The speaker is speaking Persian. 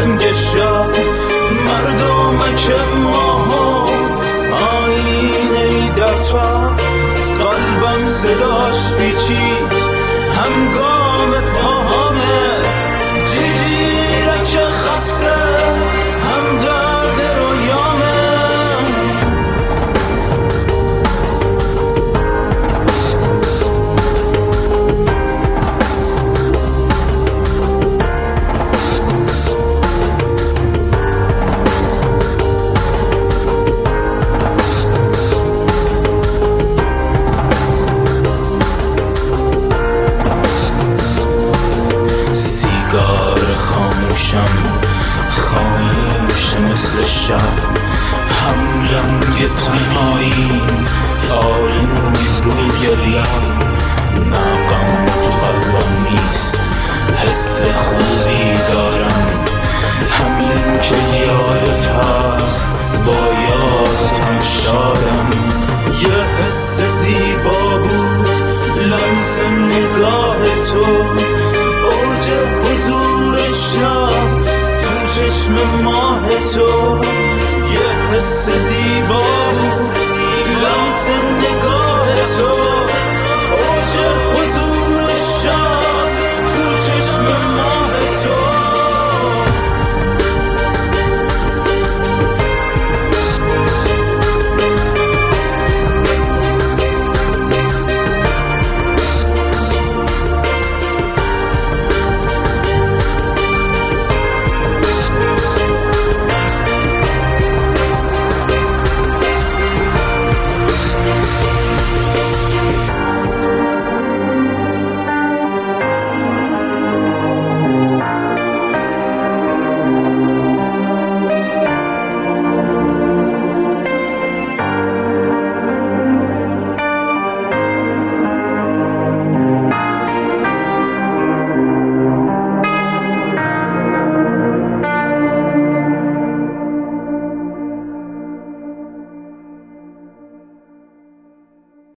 رنگ شب مردمک ماها آینه ای در تو قلبم صداش پیچید همگام پاهامه جیجیرک خسته هم درد رویامه خاموش مثل شب هم رنگ تنهاییم آروم روی لب نه غم تو قلبم نیست حس خوبی دارم همین که یادت هست با یادتم شادم یه حس زیبا بود لمس نگاه تو اوج حضور شب تو چشم ماه تو یه حس